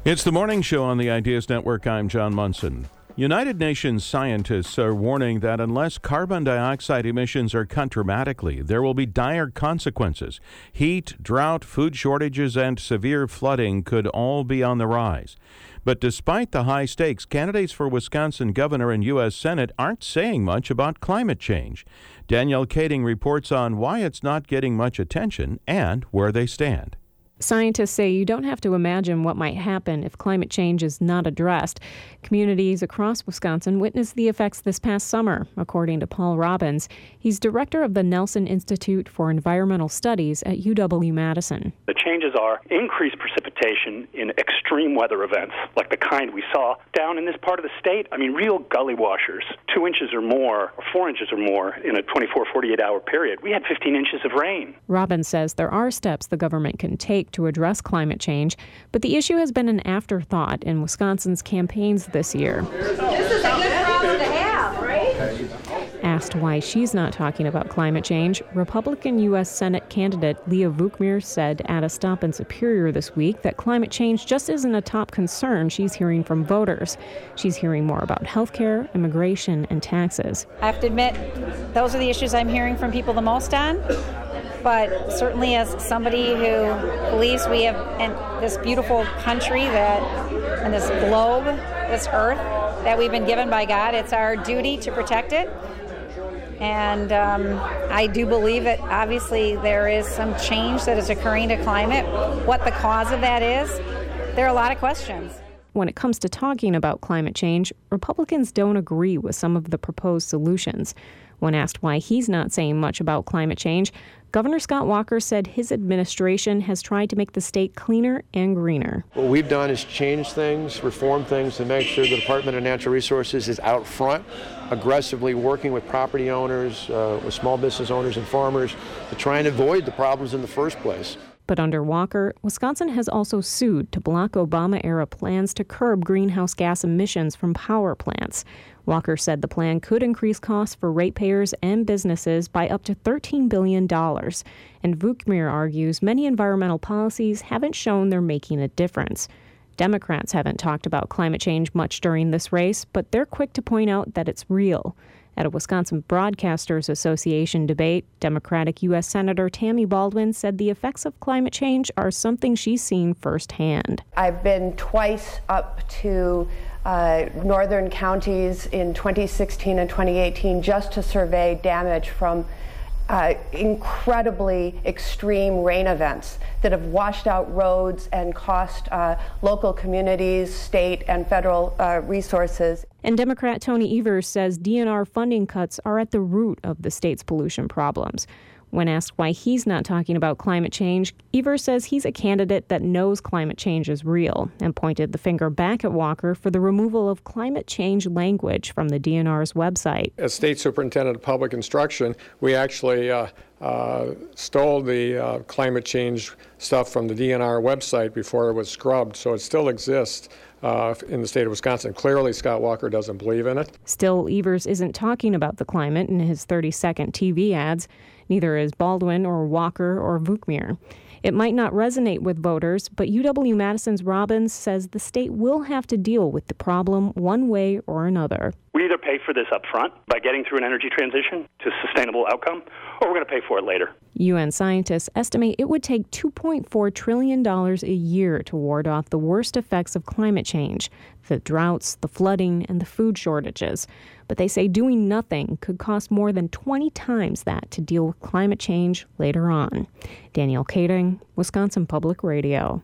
It's the morning show on the Ideas Network. I'm John Munson. United Nations scientists are warning that unless carbon dioxide emissions are cut dramatically, there will be dire consequences. Heat, drought, food shortages, and severe flooding could all be on the rise. But despite the high stakes, candidates for Wisconsin governor and U.S. Senate aren't saying much about climate change. Danielle Kading reports on why it's not getting much attention and where they stand. Scientists say you don't have to imagine what might happen if climate change is not addressed. Communities across Wisconsin witnessed the effects this past summer, according to Paul Robbins. He's director of the Nelson Institute for Environmental Studies at UW-Madison. The changes are increased precipitation in extreme weather events, like the kind we saw down in this part of the state. I mean, real gully washers, 2 inches or more, or 4 inches or more in a 24, 48-hour period. We had 15 inches of rain. Robbins says there are steps the government can take to address climate change, but the issue has been an afterthought in Wisconsin's campaigns this year. This is a good problem to have, right? Asked why she's not talking about climate change, Republican U.S. Senate candidate Leah Vukmir said at a stop in Superior this week that climate change just isn't a top concern she's hearing from voters. She's hearing more about health care, immigration, and taxes. I have to admit, those are the issues I'm hearing from people the most on. But certainly as somebody who believes we have this beautiful country and this globe, this earth that we've been given by God, it's our duty to protect it. And I do believe that obviously there is some change that is occurring to climate. What the cause of that is, there are a lot of questions. When it comes to talking about climate change, Republicans don't agree with some of the proposed solutions. When asked why he's not saying much about climate change, Governor Scott Walker said his administration has tried to make the state cleaner and greener. What we've done is change things, reform things to make sure the Department of Natural Resources is out front, aggressively working with property owners, with small business owners and farmers to try and avoid the problems in the first place. But under Walker, Wisconsin has also sued to block Obama-era plans to curb greenhouse gas emissions from power plants. Walker said the plan could increase costs for ratepayers and businesses by up to $13 billion. And Vukmir argues many environmental policies haven't shown they're making a difference. Democrats haven't talked about climate change much during this race, but they're quick to point out that it's real. At a Wisconsin Broadcasters Association debate, Democratic U.S. Senator Tammy Baldwin said the effects of climate change are something she's seen firsthand. I've been twice up to northern counties in 2016 and 2018 just to survey damage from incredibly extreme rain events that have washed out roads and cost local communities, state and federal resources. And Democrat Tony Evers says DNR funding cuts are at the root of the state's pollution problems. When asked why he's not talking about climate change, Evers says he's a candidate that knows climate change is real and pointed the finger back at Walker for the removal of climate change language from the DNR's website. As State Superintendent of Public Instruction, we actually stole the climate change stuff from the DNR website before it was scrubbed, so it still exists in the state of Wisconsin. Clearly, Scott Walker doesn't believe in it. Still, Evers isn't talking about the climate in his 30-second TV ads. Neither is Baldwin or Walker or Vukmir. It might not resonate with voters, but UW-Madison's Robbins says the state will have to deal with the problem one way or another. We either pay for this up front by getting through an energy transition to sustainable outcome, or we're going to pay for it later. UN scientists estimate it would take $2.4 trillion a year to ward off the worst effects of climate change, the droughts, the flooding, and the food shortages. But they say doing nothing could cost more than 20 times that to deal with climate change later on. Danielle Kading, Wisconsin Public Radio.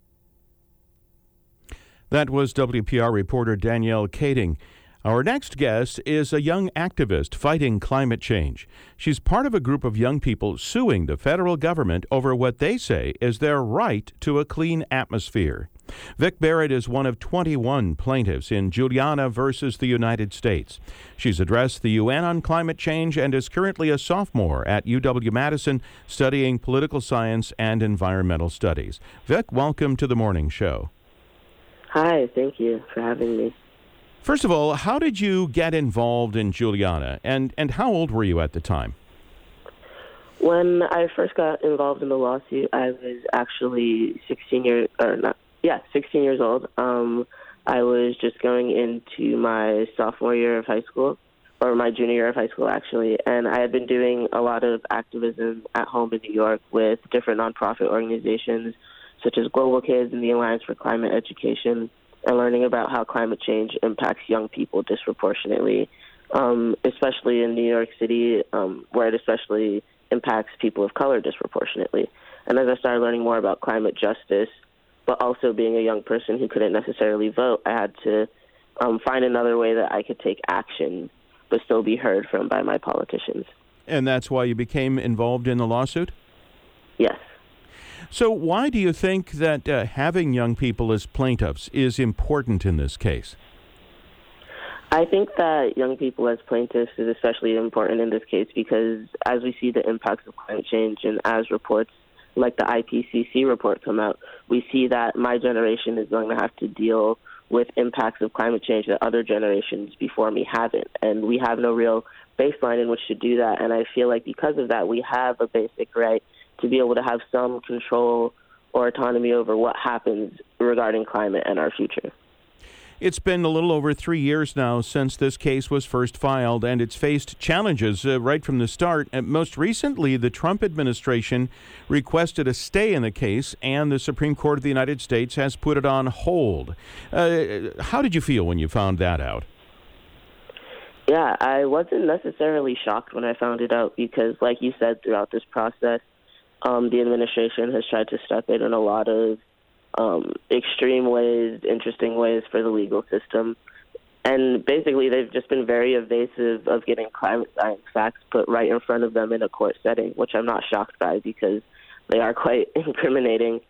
That was WPR reporter Danielle Kading. Our next guest is a young activist fighting climate change. She's part of a group of young people suing the federal government over what they say is their right to a clean atmosphere. Vic Barrett is one of 21 plaintiffs in Juliana versus the United States. She's addressed the UN on climate change and is currently a sophomore at UW-Madison studying political science and environmental studies. Vic, welcome to the morning show. Hi, thank you for having me. First of all, how did you get involved in Juliana, and how old were you at the time? When I first got involved in the lawsuit, I was actually Yeah, 16 years old. I was just going into my sophomore year of high school, or my junior year of high school, actually, and I had been doing a lot of activism at home in New York with different nonprofit organizations, such as Global Kids and the Alliance for Climate Education, and learning about how climate change impacts young people disproportionately, especially in New York City, where it especially impacts people of color disproportionately. And as I started learning more about climate justice, but also being a young person who couldn't necessarily vote, I had to find another way that I could take action but still be heard from by my politicians. And that's why you became involved in the lawsuit? Yes. So why do you think that having young people as plaintiffs is important in this case? I think that young people as plaintiffs is especially important in this case because as we see the impacts of climate change and as reports like the IPCC report come out, we see that my generation is going to have to deal with impacts of climate change that other generations before me haven't. And we have no real baseline in which to do that. And I feel like because of that, we have a basic right to be able to have some control or autonomy over what happens regarding climate and our future. It's been a little over 3 years now since this case was first filed, and it's faced challenges right from the start. And most recently, the Trump administration requested a stay in the case, and the Supreme Court of the United States has put it on hold. How did you feel when you found that out? Yeah, I wasn't necessarily shocked when I found it out because, like you said, throughout this process, the administration has tried to step in a lot of extreme ways, interesting ways for the legal system. And basically, they've just been very evasive of getting climate science facts put right in front of them in a court setting, which I'm not shocked by because they are quite incriminating.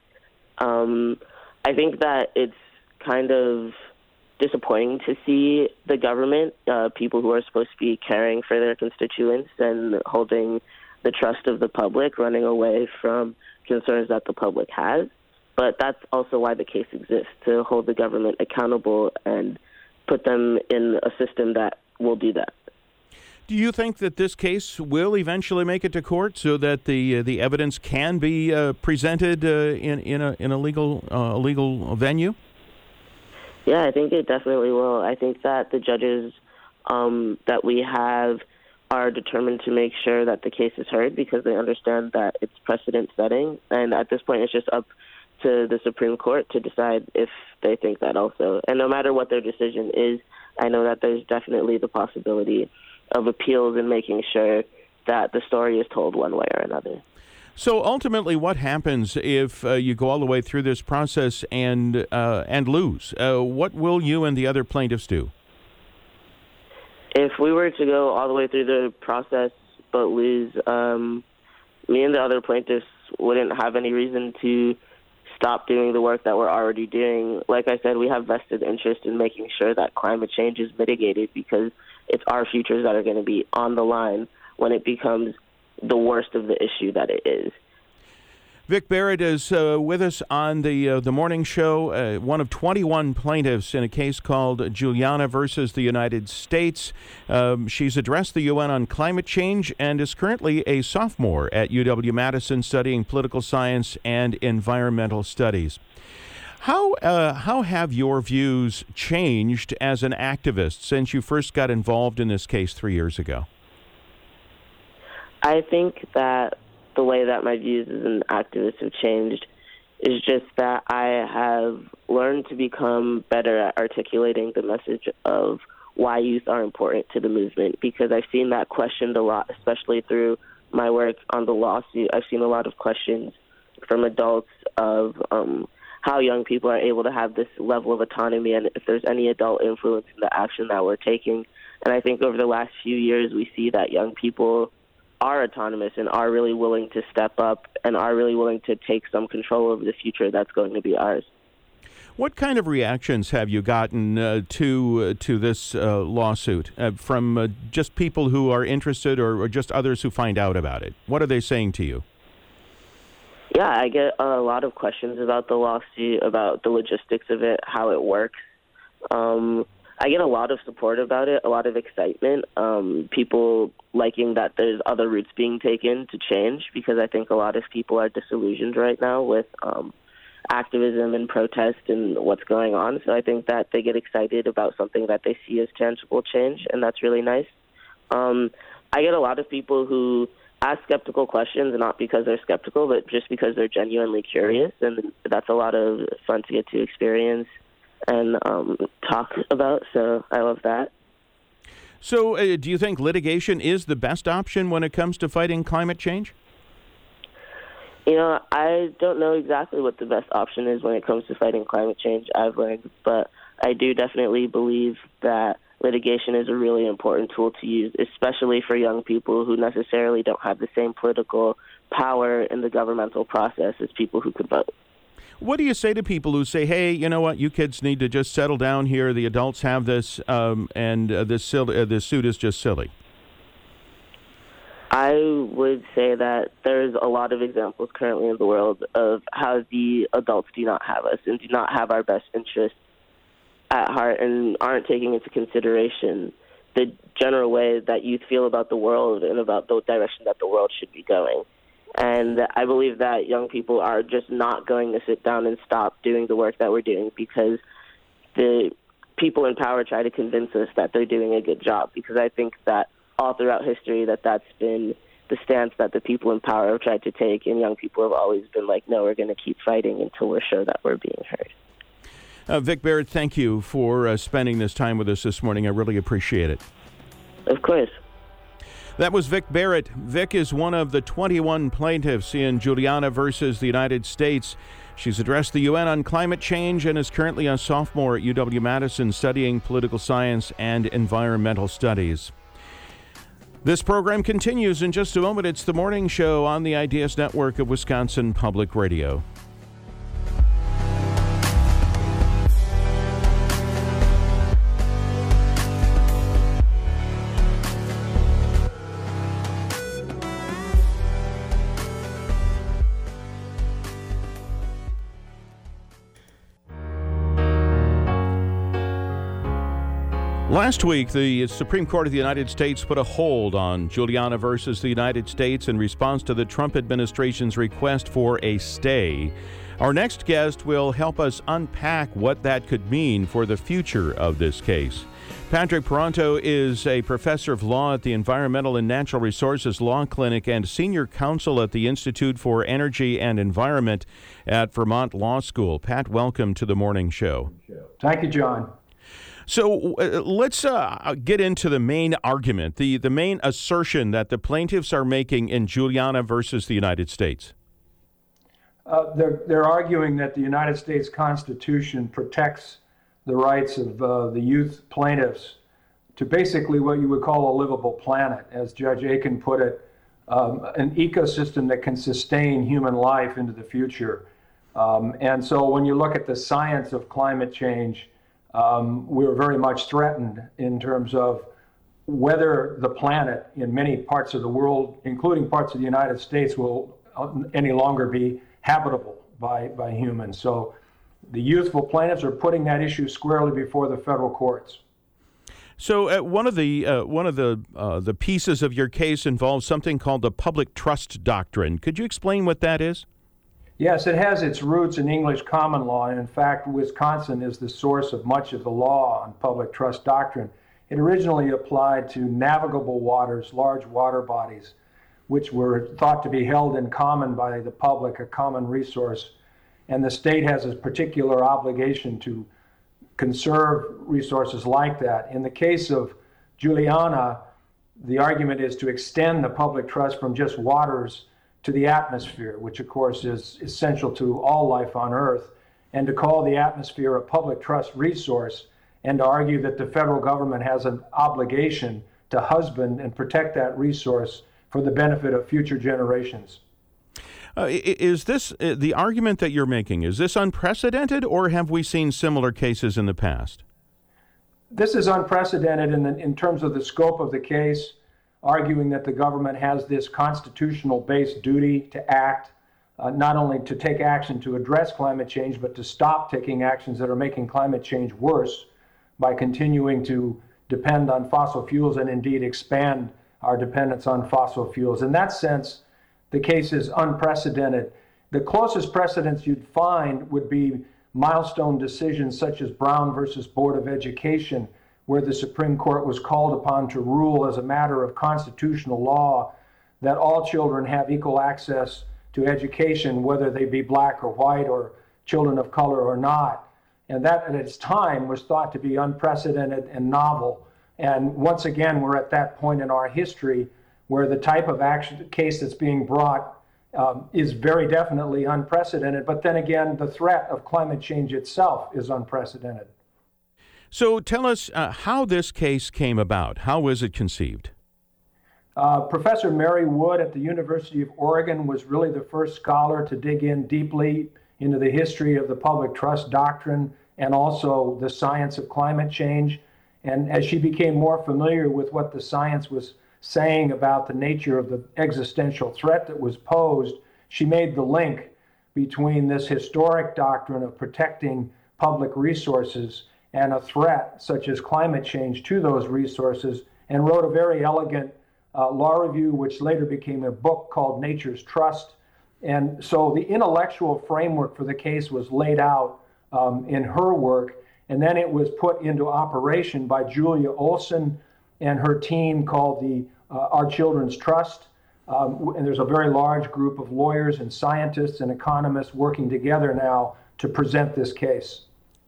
I think that it's kind of disappointing to see the government, people who are supposed to be caring for their constituents and holding the trust of the public, running away from concerns that the public has. But that's also why the case exists, to hold the government accountable and put them in a system that will do that. Do you think that this case will eventually make it to court so that the evidence can be presented in a legal venue? Yeah, I think it definitely will. I think that the judges that we have are determined to make sure that the case is heard because they understand that it's precedent setting. And at this point, it's just up to the Supreme Court to decide if they think that also. And no matter what their decision is, I know that there's definitely the possibility of appeals and making sure that the story is told one way or another. So ultimately, what happens if you go all the way through this process and lose? What will you and the other plaintiffs do? If we were to go all the way through the process but lose, me and the other plaintiffs wouldn't have any reason to stop doing the work that we're already doing. Like I said, we have vested interest in making sure that climate change is mitigated because it's our futures that are going to be on the line when it becomes the worst of the issue that it is. Vic Barrett is with us on the morning show, one of 21 plaintiffs in a case called Juliana versus the United States. She's addressed the UN on climate change and is currently a sophomore at UW-Madison studying political science and environmental studies. How have your views changed as an activist since you first got involved in this case 3 years ago? I think that the way that my views as an activist have changed is just that I have learned to become better at articulating the message of why youth are important to the movement, because I've seen that questioned a lot, especially through my work on the lawsuit. I've seen a lot of questions from adults of how young people are able to have this level of autonomy and if there's any adult influence in the action that we're taking. And I think over the last few years, we see that young people are autonomous and are really willing to step up and are really willing to take some control over the future that's going to be ours. What kind of reactions have you gotten to this lawsuit from just people who are interested or just others who find out about it? What are they saying to you? Yeah, I get a lot of questions about the lawsuit, about the logistics of it, how it works. I get a lot of support about it, a lot of excitement, people liking that there's other routes being taken to change, because I think a lot of people are disillusioned right now with activism and protest and what's going on. So I think that they get excited about something that they see as tangible change, and that's really nice. I get a lot of people who ask skeptical questions, not because they're skeptical, but just because they're genuinely curious, and that's a lot of fun to get to experience and talk about, so I love that. So do you think litigation is the best option when it comes to fighting climate change? You know, I don't know exactly what the best option is when it comes to fighting climate change, I've learned, but I do definitely believe that litigation is a really important tool to use, especially for young people who necessarily don't have the same political power in the governmental process as people who could vote. What do you say to people who say, hey, you know what, you kids need to just settle down here, the adults have this, and this suit is just silly? I would say that there's a lot of examples currently in the world of how the adults do not have us and do not have our best interests at heart and aren't taking into consideration the general way that youth feel about the world and about the direction that the world should be going. And I believe that young people are just not going to sit down and stop doing the work that we're doing because the people in power try to convince us that they're doing a good job, because I think that all throughout history that's been the stance that the people in power have tried to take, and young people have always been like, no, we're going to keep fighting until we're sure that we're being heard. Vic Barrett, thank you for spending this time with us this morning. I really appreciate it. Of course. That was Vic Barrett. Vic is one of the 21 plaintiffs in Juliana versus the United States. She's addressed the UN on climate change and is currently a sophomore at UW-Madison studying political science and environmental studies. This program continues in just a moment. It's the morning show on the Ideas Network of Wisconsin Public Radio. Last week, the Supreme Court of the United States put a hold on Juliana versus the United States in response to the Trump administration's request for a stay. Our next guest will help us unpack what that could mean for the future of this case. Patrick Paronto is a professor of law at the Environmental and Natural Resources Law Clinic and senior counsel at the Institute for Energy and Environment at Vermont Law School. Pat, welcome to the morning show. Thank you, John. So let's get into the main argument, the main assertion that the plaintiffs are making in Juliana versus the United States. They're arguing that the United States Constitution protects the rights of the youth plaintiffs to basically what you would call a livable planet, as Judge Aiken put it, an ecosystem that can sustain human life into the future. And so when you look at the science of climate change, we're very much threatened in terms of whether the planet in many parts of the world, including parts of the United States, will any longer be habitable by humans. So the youthful plaintiffs are putting that issue squarely before the federal courts. So one of the pieces of your case involves something called the public trust doctrine. Could you explain what that is? Yes, it has its roots in English common law, and in fact, Wisconsin is the source of much of the law on public trust doctrine. It originally applied to navigable waters, large water bodies, which were thought to be held in common by the public, a common resource, and the state has a particular obligation to conserve resources like that. In the case of Juliana, the argument is to extend the public trust from just waters to the atmosphere, which of course is essential to all life on Earth, and to call the atmosphere a public trust resource, and to argue that the federal government has an obligation to husband and protect that resource for the benefit of future generations. Is this the argument that you're making? Is this unprecedented, or have we seen similar cases in the past? This is unprecedented in terms of the scope of the case, arguing that the government has this constitutional-based duty to act, not only to take action to address climate change, but to stop taking actions that are making climate change worse by continuing to depend on fossil fuels and indeed expand our dependence on fossil fuels. In that sense, the case is unprecedented. The closest precedents you'd find would be milestone decisions such as Brown versus Board of Education, where the Supreme Court was called upon to rule as a matter of constitutional law that all children have equal access to education, whether they be black or white or children of color or not. And that at its time was thought to be unprecedented and novel. And once again, we're at that point in our history where the type of case that's being brought is very definitely unprecedented. But then again, the threat of climate change itself is unprecedented. So tell us how this case came about. How was it conceived? Professor Mary Wood at the University of Oregon was really the first scholar to dig in deeply into the history of the public trust doctrine and also the science of climate change. And as she became more familiar with what the science was saying about the nature of the existential threat that was posed, she made the link between this historic doctrine of protecting public resources and a threat such as climate change to those resources, and wrote a very elegant law review, which later became a book called Nature's Trust. And so the intellectual framework for the case was laid out in her work, and then it was put into operation by Julia Olson and her team called the Our Children's Trust. And there's a very large group of lawyers and scientists and economists working together now to present this case.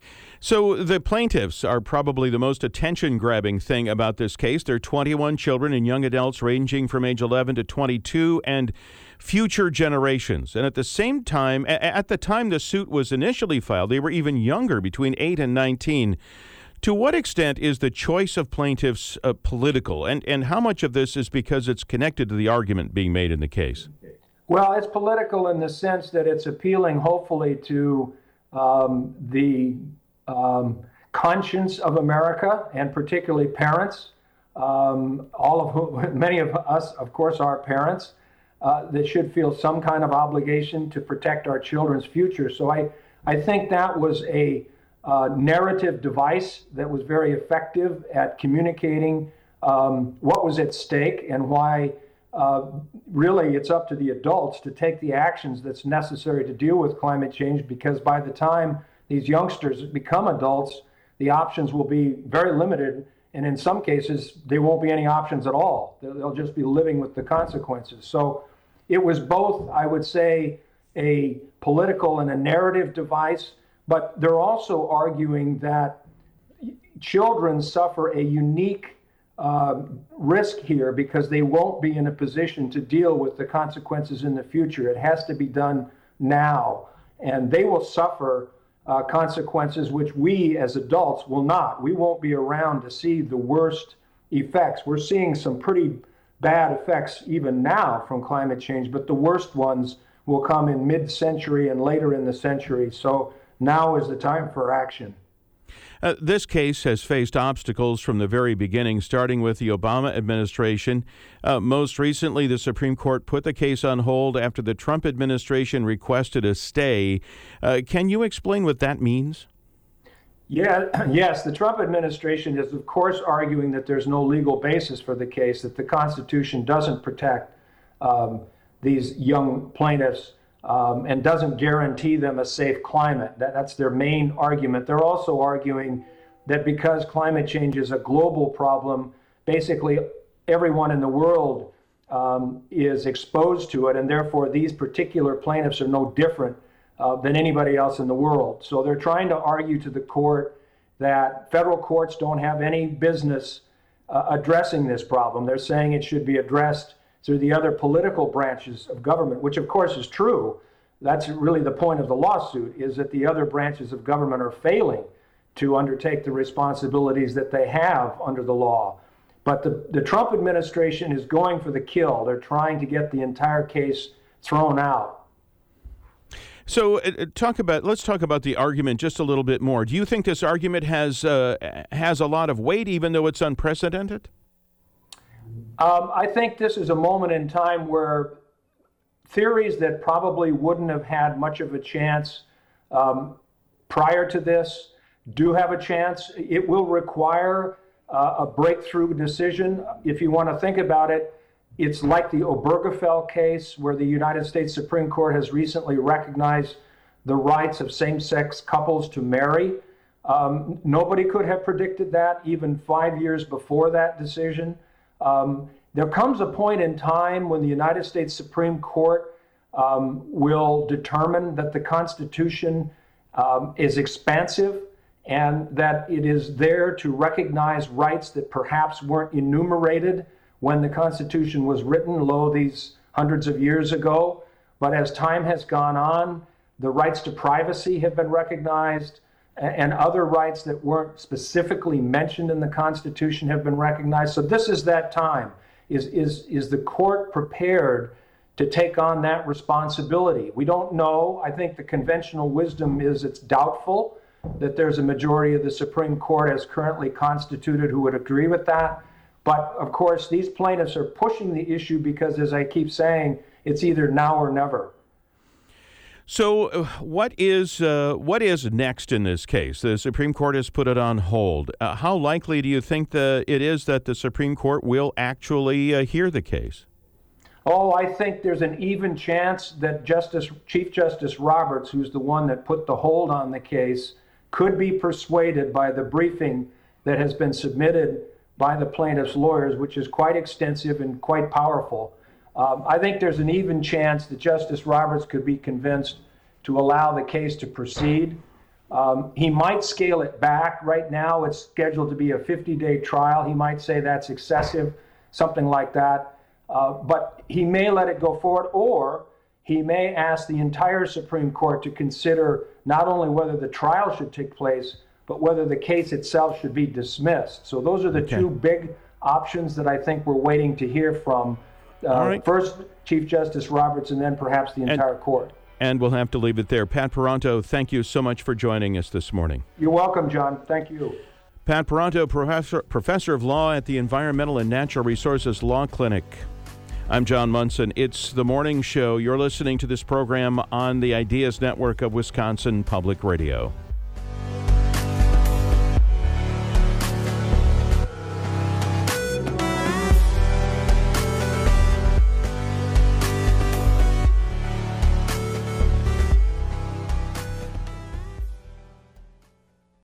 So the plaintiffs are probably the most attention-grabbing thing about this case. There are 21 children and young adults ranging from age 11 to 22 and future generations. And at the same time, at the time the suit was initially filed, they were even younger, between 8 and 19. To what extent is the choice of plaintiffs political? And how much of this is because it's connected to the argument being made in the case? Well, it's political in the sense that it's appealing, hopefully, to the conscience of America, and particularly parents, all of whom, many of us, of course, are parents, that should feel some kind of obligation to protect our children's future. So I think that was a narrative device that was very effective at communicating what was at stake and why really it's up to the adults to take the actions that's necessary to deal with climate change, because by the time these youngsters become adults, the options will be very limited, and in some cases, there won't be any options at all. They'll just be living with the consequences. So it was both, I would say, a political and a narrative device, but they're also arguing that children suffer a unique risk here because they won't be in a position to deal with the consequences in the future. It has to be done now, and they will suffer consequences which we as adults will not. We won't be around to see the worst effects. We're seeing some pretty bad effects even now from climate change, but the worst ones will come in mid-century and later in the century. So now is the time for action. This case has faced obstacles from the very beginning, starting with the Obama administration. Most recently, the Supreme Court put the case on hold after the Trump administration requested a stay. Can you explain what that means? Yes, the Trump administration is, of course, arguing that there's no legal basis for the case, that the Constitution doesn't protect these young plaintiffs and doesn't guarantee them a safe climate. That's their main argument. They're also arguing that because climate change is a global problem, basically everyone in the world is exposed to it, and therefore these particular plaintiffs are no different than anybody else in the world. So they're trying to argue to the court that federal courts don't have any business addressing this problem. They're saying it should be addressed through the other political branches of government, which of course is true. That's really the point of the lawsuit, is that the other branches of government are failing to undertake the responsibilities that they have under the law. But the Trump administration is going for the kill. They're trying to get the entire case thrown out. So let's talk about the argument just a little bit more. Do you think this argument has a lot of weight, even though it's unprecedented? I think this is a moment in time where theories that probably wouldn't have had much of a chance prior to this do have a chance. It will require a breakthrough decision. If you want to think about it, It's like the Obergefell case, where the United States Supreme Court has recently recognized the rights of same-sex couples to marry. Nobody could have predicted that even 5 years before that decision. There comes a point in time when the United States Supreme Court will determine that the Constitution is expansive and that it is there to recognize rights that perhaps weren't enumerated when the Constitution was written, these hundreds of years ago. But as time has gone on, the rights to privacy have been recognized, and other rights that weren't specifically mentioned in the Constitution have been recognized. So this is that time. Is the court prepared to take on that responsibility? We don't know. I think the conventional wisdom is it's doubtful that there's a majority of the Supreme Court as currently constituted who would agree with that. But of course, these plaintiffs are pushing the issue because, as I keep saying, it's either now or never. So what is next in this case? The Supreme Court has put it on hold. How likely do you think it is that the Supreme Court will actually hear the case? Oh, I think there's an even chance that Chief Justice Roberts, who's the one that put the hold on the case, could be persuaded by the briefing that has been submitted by the plaintiffs' lawyers, which is quite extensive and quite powerful. I think there's an even chance that Justice Roberts could be convinced to allow the case to proceed. He might scale it back. Right now, it's scheduled to be a 50-day trial. He might say that's excessive, something like that. But he may let it go forward, or he may ask the entire Supreme Court to consider not only whether the trial should take place, but whether the case itself should be dismissed. So those are the two big options that I think we're waiting to hear from. First, Chief Justice Roberts, and then perhaps the entire court. And we'll have to leave it there. Pat Paronto, thank you so much for joining us this morning. You're welcome, John. Thank you. Pat Paronto, professor of law at the Environmental and Natural Resources Law Clinic. I'm John Munson. It's The Morning Show. You're listening to this program on the Ideas Network of Wisconsin Public Radio.